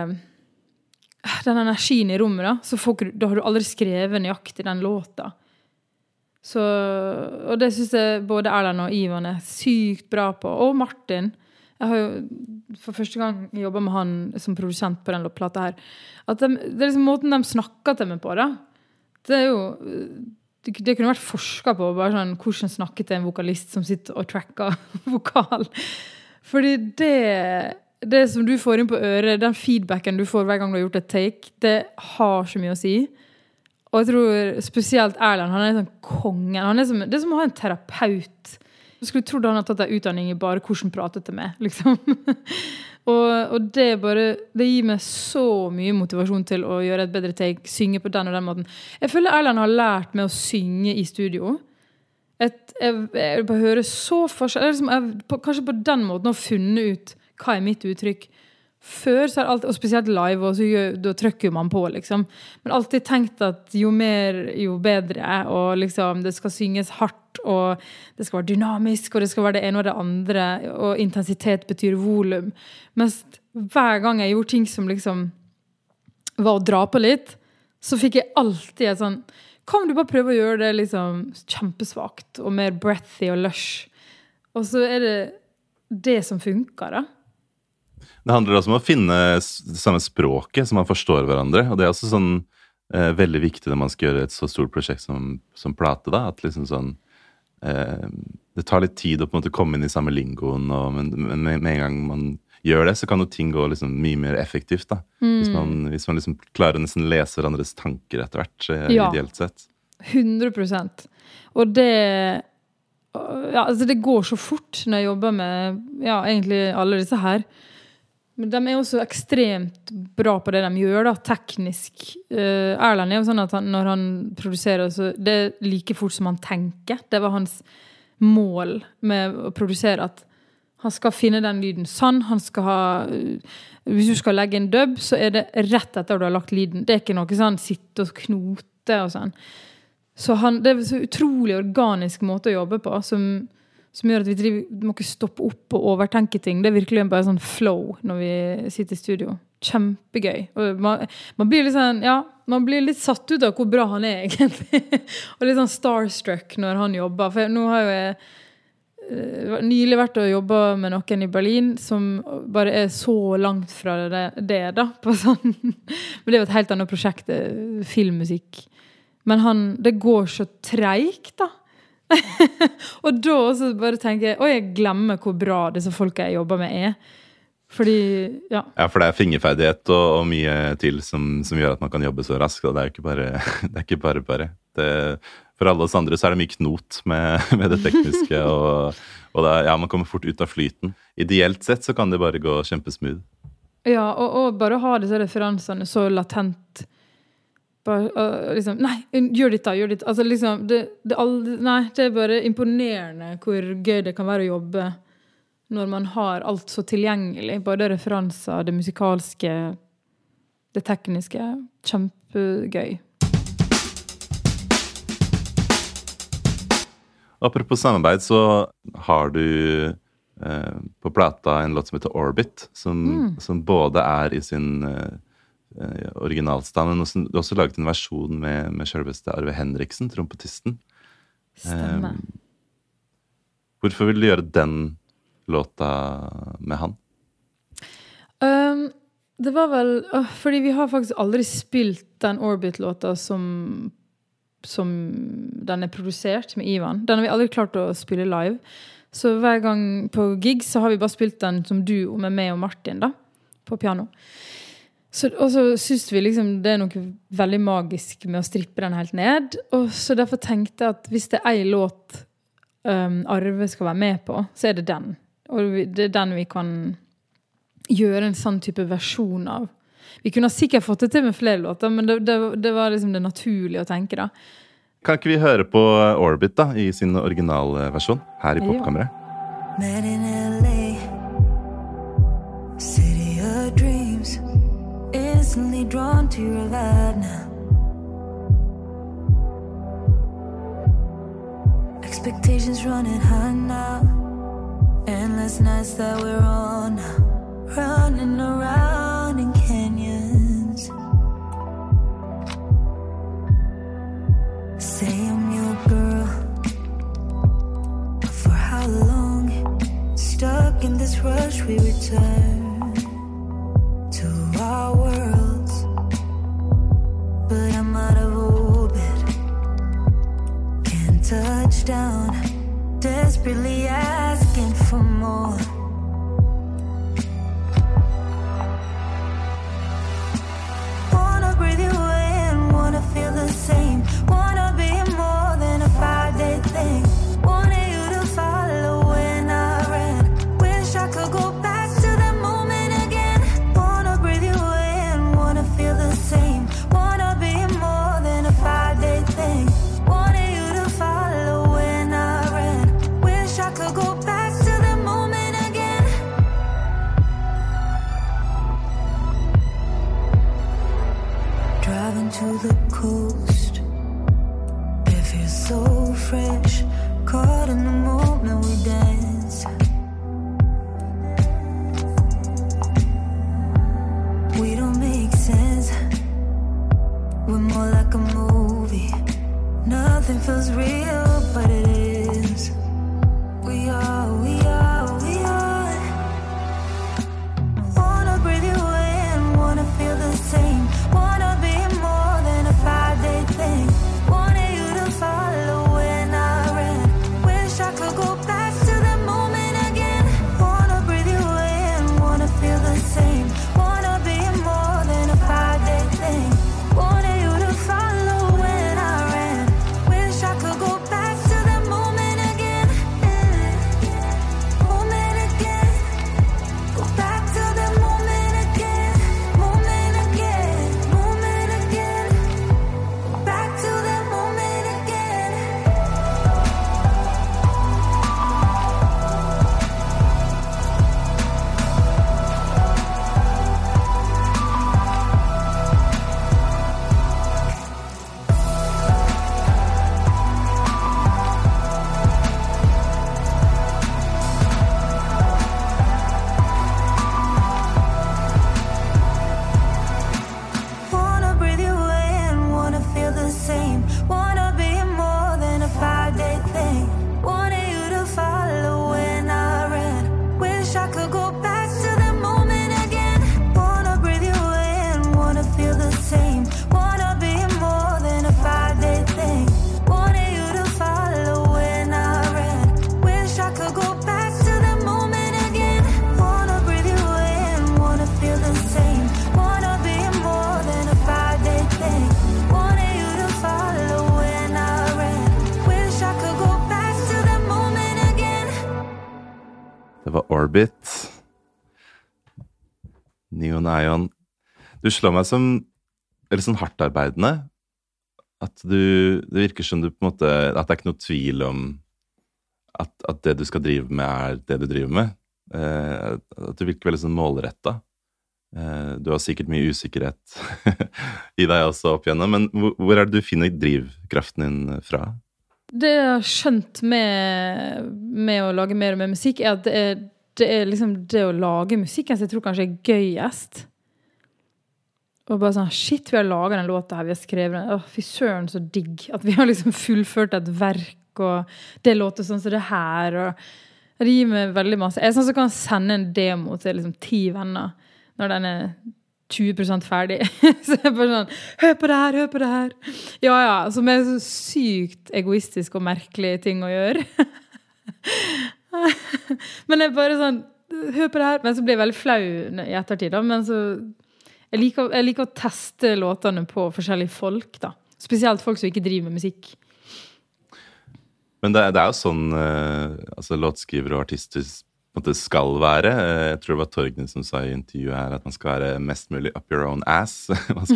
[SPEAKER 1] energien i rommet, da har du aldri skrevet nøyaktig den låta. Så, og det synes jeg både Erlend og Ivan er sykt bra på. Og Martin. Jeg har jo for første gang jobbet med han som produsent på den plata her. At det er måten de snakker til meg på, da. Det er jo... Det kunne vært forsket på, bare sånn, hvordan snakket en vokalist som sitter og tracker vokal. Fordi det som du får inn på øret, den feedbacken du får hver gang du har gjort et take, det har så mye å si. Og jeg tror spesielt Erlend, han er sånn kongen. Det er som å ha en terapeut. Jeg skulle trodd han hadde tatt en utdanning i bare hvordan pratet til meg, liksom. og det gir meg så mye motivasjon til å gjøre et bedre take, synge på den og den måten. Jeg føler Erlend har lært meg å synge i studio. Jeg bare hører så forskjell. Kanskje på den måten har funnet ut hva er mitt uttrykk. Før så har alltid, og spesielt live, og da trykker man på, liksom. Men alltid tenkt at jo mer, jo bedre, og det skal synges hardt, og det skal være dynamisk, og det skal være det ene og det andre, og intensitet betyr volum. Mens hver gang jeg gjorde ting som var å dra på litt, så fikk jeg alltid et sånn, kan du bare prøve å gjøre det kjempesvagt, og mer breathy og lush. Og så er det som funker, da.
[SPEAKER 2] Det handler også om å finne det samme språket som man forstår hverandre, og det er også sånn veldig viktig når man skal gjøre et så stort prosjekt som plate, da, at det tar litt tid å på en måte komme inn i samme lingoen, men med en gang man gjør det, så kan jo ting gå mye mer effektivt, da. Hvis man klarer å nesten lese hverandres tanker etter hvert, ideelt sett.
[SPEAKER 1] 100%. Og det går så fort når jeg jobber med, egentlig alle disse her. Men de er også ekstremt bra på det de gjør, da, teknisk. Erlend er jo sånn at når han produserer, så det er like fort som han tenker. Det var hans mål med å produsere, at han skal finne den lyden sånn. Han skal ha, hvis du skal legge en dub, så er det rett etter du har lagt lyden. Det er ikke noe sånn sitte og knote og sånn. Så det er en så utrolig organisk måte å jobbe på, som gjør at vi må ikke stoppe opp og overtenke ting. Det er virkelig bare sånn flow når vi sitter i studio. Kjempegøy. Og man blir man blir litt satt ut av hvor bra han er, egentlig. Og litt sånn starstruck når han jobber. For nå har jo jeg nylig vært og jobbet med noen i Berlin som bare er så langt fra det da. På sånn. Men det er jo et helt annet prosjekt, filmmusikk. Men det går så treigt, da. Og da også bare tenker jeg, jeg glemmer hvor bra disse folka jeg jobber med er. Fordi, ja.
[SPEAKER 2] Ja, for det fingerferdighet og mye til som gjør at man kan jobbe så raskt, og det er jo ikke bare, det er ikke bare. For alle oss andre så er det mye knot med det tekniske, og det, ja, man kommer fort ut av flyten. Ideelt sett så kan det bare gå kjempesmooth.
[SPEAKER 1] Ja, og bare ha disse referansene så latent. Bare, liksom, nei, gjør ditt. Altså liksom, det er bare imponerende hvor gøy det kan være å jobbe når man har alt så tilgjengelig, både referanser, det musikalske, det tekniske, kjempegøy.
[SPEAKER 2] Apropos samarbeid, så har du på plata en låt som heter Orbit, som både er i sin originalstand, men du har også laget en versjon med selveste Arve Henriksen, trompetisten.
[SPEAKER 1] Stemmer.
[SPEAKER 2] Hvorfor vil du gjøre den låta med han?
[SPEAKER 1] Det var vel fordi vi har faktisk aldri spilt den Orbit-låta som den er produsert med Ivan. Den har vi aldri klart å spille live. Så hver gang på gigs så har vi bare spilt den som duo med meg og Martin da, på piano. Og så synes vi liksom det er noe veldig magisk med å strippe den helt ned. Og så derfor tenkte jeg at hvis det er en låt Arve skal være med på, så er det den. Og det er den vi kan gjøre en sånn type versjon av. Vi kunne sikkert fått det til med flere låter, men det var liksom det naturlige å tenke da.
[SPEAKER 2] Kan ikke vi høre på Orbit da, i sin originalversjon, her i Popkammeret?
[SPEAKER 3] Met in LA, city of dreams, instantly drawn to your vibe now. Expectations running high now, endless nights that we're on now, running around in canyons. Say I'm your girl, for how long? Stuck in this rush, we return to our worlds, but I'm out of orbit, can't touch down, desperately asking for more. Wanna breathe you in, wanna feel the same, wanna be more than a 5-day thing, wanted you to follow when I ran, wish I could go back to that moment again. Wanna breathe you in, wanna feel the same, wanna be more than a 5-day thing, wanted you to follow when I ran, wish I could go back to that moment again. Driving to the coast, it feels so fresh, caught in the moment we dance. We don't make sense, we're more like a movie, nothing feels real, but it is. We are. Wanna breathe you in, wanna feel the same, wanna be more than a 5-day thing, wanted you to follow when I ran, wish I could go back to the
[SPEAKER 2] var Orbit. Neon Ion. Du slår meg som veldig sånn hardt arbeidende. At det virker som du på en måte, at det ikke noe tvil om at det du skal drive med det du driver med. At du virker veldig sånn målrettet. Du har sikkert mye usikkerhet i deg også opp igjennom, men hvor det du finner drivkraften din fra?
[SPEAKER 1] Det jeg har skjønt med å lage mer og mer musikk, at det er liksom det å lage musikk jeg tror kanskje er gøyest. Og bare sånn, shit, vi har laget den låta her, vi har skrevet den. Fy søren, så digg. At vi har liksom fullført et verk, og det låter sånn som det her, og det gir meg veldig masse. Jeg sånn som kan sende en demo til liksom 10 venner, når den er 20% ferdig. Så jeg bare sånn, hør på det her. Ja, som er så sykt egoistisk og merkelig ting å gjøre. Men jeg bare sånn, hør på det her. Men så blir jeg veldig flau i ettertid da. Men så, jeg liker å teste låtene på forskjellige folk da. Spesielt folk som ikke driver med musikk.
[SPEAKER 2] Men det er jo sånn altså låtskriver og artister det skal være. Jeg tror det var Torgny som sa i intervjuet her at man skal være mest mulig up your own ass.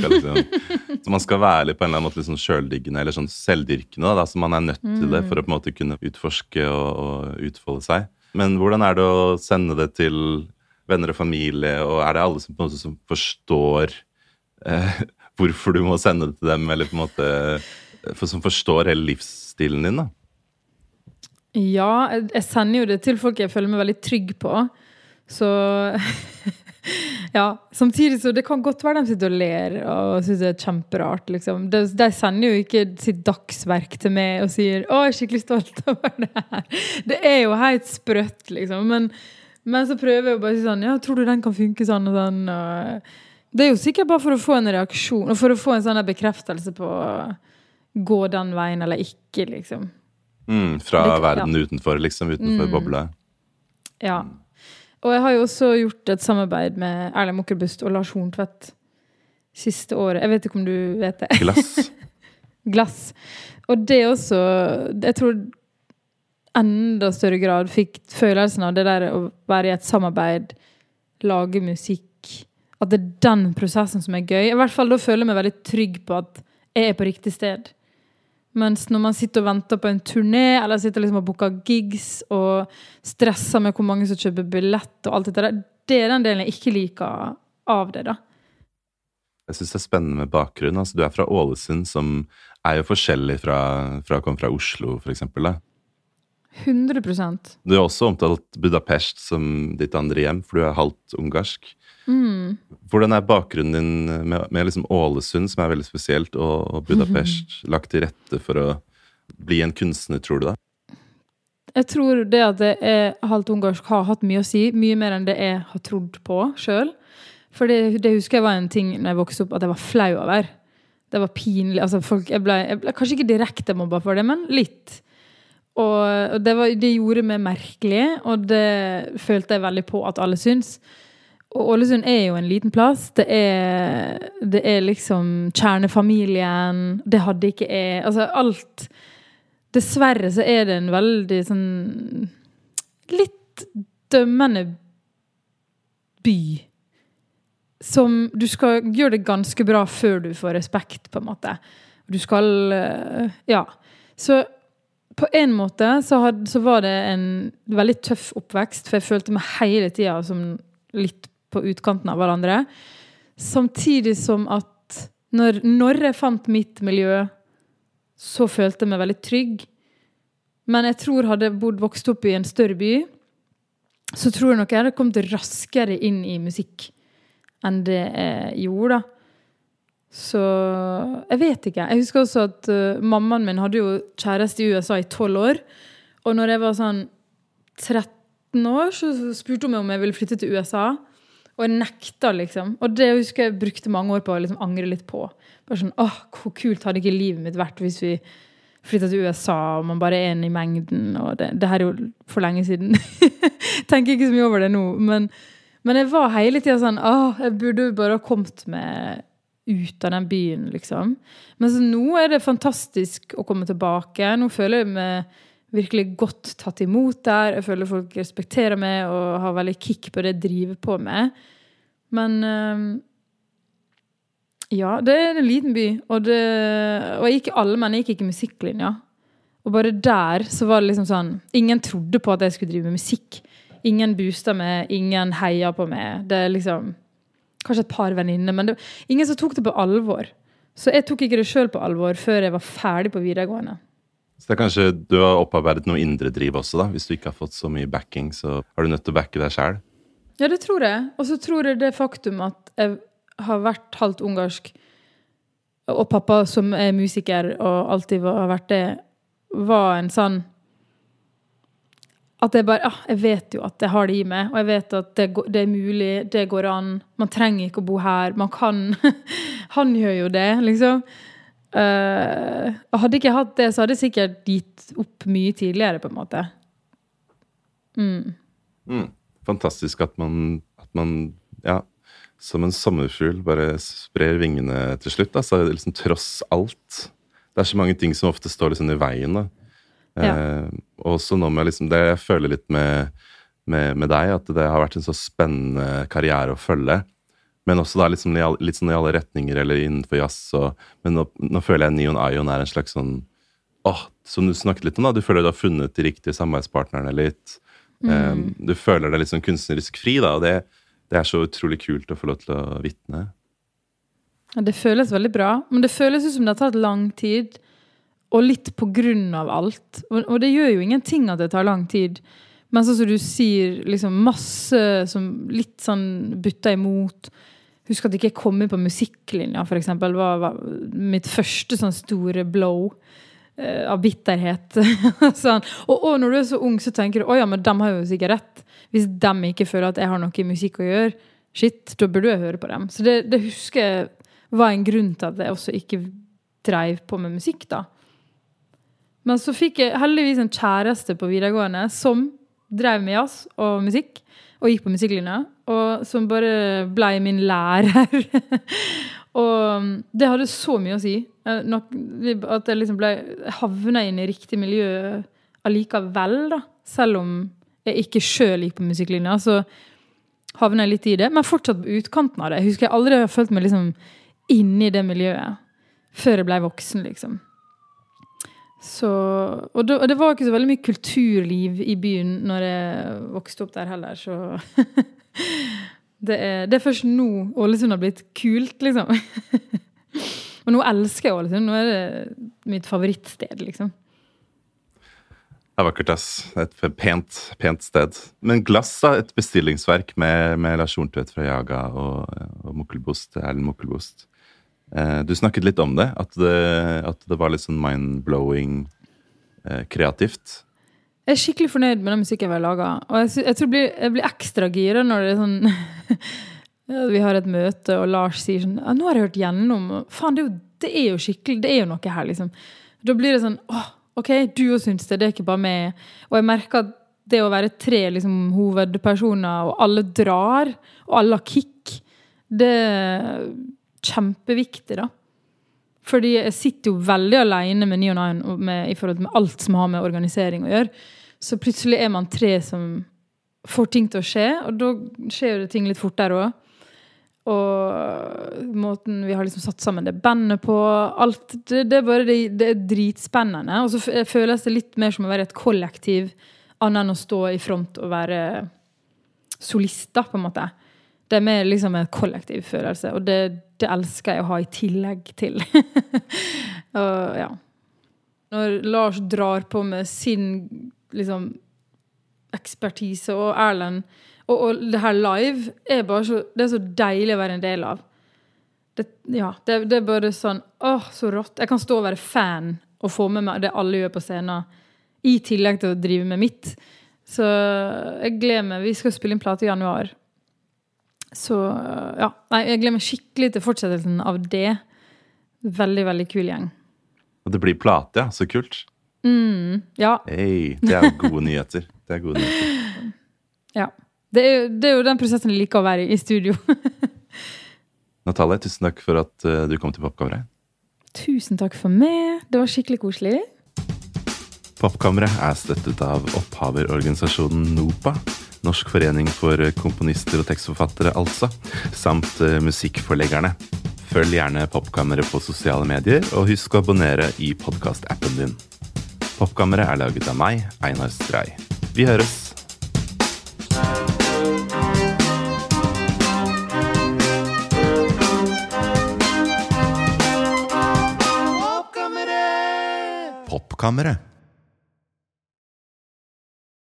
[SPEAKER 2] Så man skal være litt på en eller annen måte liksom selvdiggende eller sånn selvdyrkende da, så man er nødt til det for å på en måte kunne utforske og utfolde seg. Men hvordan er det å sende det til venner og familie, og er det alle som på en måte som forstår hvorfor du må sende det til dem, eller på en måte som forstår hele livsstilen din da?
[SPEAKER 1] Ja, jeg sender jo det til folk jeg føler meg veldig trygg på. Så ja, samtidig så det kan godt være de sitter og ler og synes det er kjemperart liksom. De sender jo ikke sitt dagsverk til meg og sier jeg er skikkelig stolt over det her. Det er jo helt sprøtt liksom. Men så prøver jeg jo bare å si sånn, ja, tror du den kan funke sånn og sånn, og det er jo sikkert bare for å få en reaksjon og for å få en sånn bekreftelse på å gå den veien eller ikke liksom.
[SPEAKER 2] Fra verden utenfor, liksom, utenfor bobla.
[SPEAKER 1] Ja. Og jeg har jo også gjort et samarbeid med Erlend Måkelbust og Lars Horntvedt siste året. Jeg vet ikke om du vet det. Glass. Og det også, jeg tror enda større grad fikk følelsen av det der å være i et samarbeid, lage musikk, at det er den prosessen som er gøy. I hvert fall da føler jeg meg veldig trygg på at jeg er på riktig sted. Mens når man sitter og venter på en turné, eller sitter liksom og boker gigs, og stresser med hvor mange som kjøper billett og alt dette der, det er den delen jeg ikke liker av det da.
[SPEAKER 2] Jeg synes det er spennende med bakgrunn. Altså, du er fra Ålesund, som er jo forskjellig fra å komme fra Oslo, for eksempel da.
[SPEAKER 1] 100%.
[SPEAKER 2] Du har også omtalt Budapest som ditt andre hjem, for du er halvt ungarsk. Hvordan er bakgrunnen din med liksom Ålesund, som er veldig spesielt, og Budapest lagt til rette for å bli en kunstner, tror du da?
[SPEAKER 1] Jeg tror det at det er halvt ungarsk har hatt mye å si, mye mer enn det jeg har trodd på selv. For det husker jeg var en ting når jeg vokste opp, at jeg var flau over. Det var pinlig. Altså jeg ble kanskje ikke direkte mobba for det, men litt. Og det gjorde meg merkelig, og det følte jeg veldig på at alle syns. Og Ålesund er jo en liten plass. Det er liksom kjernefamilien. Det hadde ikke jeg. Altså alt. Dessverre så er det en veldig sånn litt dømmende by. Som du skal gjøre det ganske bra før du får respekt, på en måte. Du skal, ja. Så på en måte så var det en veldig tøff oppvekst, for jeg følte meg hele tiden som litt på utkanten av hverandre. Samtidig som at når jeg fant mitt miljø, så følte jeg meg veldig trygg. Men jeg tror hadde jeg vokst opp i en større by, så tror jeg nok jeg hadde kommet raskere inn i musikk enn det jeg gjorde da. Så jeg vet ikke. Jeg husker også at mammaen min hadde jo kjæreste i USA i 12 år, og når jeg var sånn 13 år, så spurte hun meg om jeg ville flytte til USA, og jeg nekta liksom. Og det husker jeg brukte mange år på å liksom angre litt på. Bare sånn, hvor kult hadde ikke livet mitt vært hvis vi flyttet til USA, og man bare er en i mengden, og det her er jo for lenge siden. Tenker ikke så mye over det nå, men jeg var hele tiden sånn, jeg burde bare ha kommet meg ut av den byen, liksom. Men så nå er det fantastisk å komme tilbake. Nå føler jeg meg virkelig godt tatt imot der. Jeg føler folk respekterer meg og har veldig kick på det jeg driver på med. Men ja, det en liten by. Og jeg gikk allmenn, jeg gikk ikke musikklinja. Og bare der så var det liksom sånn, ingen trodde på at jeg skulle drive med musikk. Ingen boostet meg, ingen heia på meg. Det liksom, kanskje et par venninner, men ingen som tok det på alvor. Så jeg tok ikke det selv på alvor før jeg var ferdig på videregående.
[SPEAKER 2] Så det kanskje du har opparbeidet noe indre driv også da? Hvis du ikke har fått så mye backing, så har du nødt til å backe deg selv?
[SPEAKER 1] Ja, det tror jeg. Og så tror jeg det faktum at jeg har vært halvt ungarsk, og pappa som musiker og alltid har vært det, var en sånn at jeg bare, jeg vet jo at jeg har det i meg, og jeg vet at det mulig, det går an, man trenger ikke å bo her, man kan, han gjør jo det, liksom. Og hadde ikke hatt det, så hadde jeg sikkert gitt opp mye tidligere, på en måte.
[SPEAKER 2] Fantastisk at man, ja, som en sommerfugl bare sprer vingene til slutt, da, så er det liksom tross alt. Det så mange ting som ofte står liksom i veien, da. Ja. Og så nå med liksom det jeg føler litt med deg, at det har vært en så spennende karriere å følge, men også da liksom litt sånn i alle retninger eller innenfor jazz, men nå føler jeg Neon Ion en slags sånn, som du snakket litt om da, du føler du har funnet de riktige samarbeidspartnerne litt, du føler deg litt sånn kunstnerisk fri da, og det så utrolig kult å få lov til å vitne.
[SPEAKER 1] Ja, det føles veldig bra, men det føles ut som det har tatt lang tid, og litt på grunn av alt. Og det gjør jo ingenting at det tar lang tid. Men sånn som du sier, liksom masse som litt sånn bytta imot. Husk at jeg ikke kom inn på musikklinja, for eksempel, var mitt første sånn store blow av bitterhet. Sånn. Og når du så ung, så tenker du, ja, men de har jo sikkert rett. Hvis de ikke føler at jeg har noe i musikk å gjøre, shit, da burde jeg høre på dem. Så det husker jeg var en grunn til at jeg også ikke drev på med musikk, da. Men så fikk jeg heldigvis en kjæreste på videregående som drev med jazz og musikk, og gikk på musikklinja, og som bare ble min lærer. Og det hadde så mye å si. At jeg liksom havnet inn i riktig miljø allikevel, da. Selv om jeg ikke selv gikk på musikklinja, så havnet jeg litt i det. Men fortsatt på utkanten av det. Jeg husker jeg aldri har følt meg liksom inne i det miljøet før jeg ble voksen, liksom. Så, og det var ikke så veldig mye kulturliv i byen når jeg vokste opp der heller, så det først nå Ålesund har blitt kult, liksom. Og nå elsker jeg Ålesund, nå det mitt favorittsted, liksom.
[SPEAKER 2] Det vakkert, ass. Et pent sted. Men Glass, da, et bestillingsverk med Lars Horntvedt fra Jaga og Mokkelbost, Erlend Mokkelbost. Du snakket litt om det, at det var litt sånn mind-blowing kreativt.
[SPEAKER 1] Jeg skikkelig fornøyd med den musikken vi har laget. Og jeg tror jeg blir ekstra gira når det sånn vi har et møte, og Lars sier sånn, nå har jeg hørt gjennom, faen, det jo skikkelig, det jo noe her, liksom. Da blir det sånn, ok, du også syns det er ikke bare meg. Og jeg merker at det å være 3 liksom, hovedpersoner, og alle drar, og alle har kick, det kjempeviktig da. Fordi jeg sitter jo veldig alene med Neon Ion i forhold til alt som har med organisering å gjøre. Så plutselig man 3 som får ting til å skje, og da skjer jo det ting litt fortere også. Og måten vi har liksom satt sammen det bandet på, alt, det bare det dritspennende. Og så føles det litt mer som å være et kollektiv, annet enn å stå i front og være solist da, på en måte. Det mer liksom en kollektiv følelse, og det elsker jeg å ha i tillegg til. Og ja. Når Lars drar på med sin liksom, ekspertise, og Erlend, og det her live, bare så, det så deilig å være en del av. Det bare sånn, så rått. Jeg kan stå og være fan, og få med meg det alle gjør på scenen, i tillegg til å drive med mitt. Så jeg gleder meg, vi skal spille inn plate i januar. Så ja, jeg gleder meg skikkelig til fortsettelsen av det. Veldig, veldig kul gjeng.
[SPEAKER 2] Og det blir plate, ja, så kult.
[SPEAKER 1] Ja.
[SPEAKER 2] Hei, det jo gode nyheter. Det gode nyheter.
[SPEAKER 1] Ja, det jo den prosessen jeg liker å være i studio.
[SPEAKER 2] Natalie, tusen takk for at du kom til Popcoveret.
[SPEAKER 1] Tusen takk for meg. Det var skikkelig koselig.
[SPEAKER 2] Popkammeret støttet av opphaverorganisasjonen NOPA, Norsk forening for komponister og tekstforfattere altså, samt musikkforleggerne. Følg gjerne Popkammeret på sosiale medier, og husk å abonnere i podcast-appen din. Popkammeret laget av meg, Einar Stray. Vi høres! Popkammeret.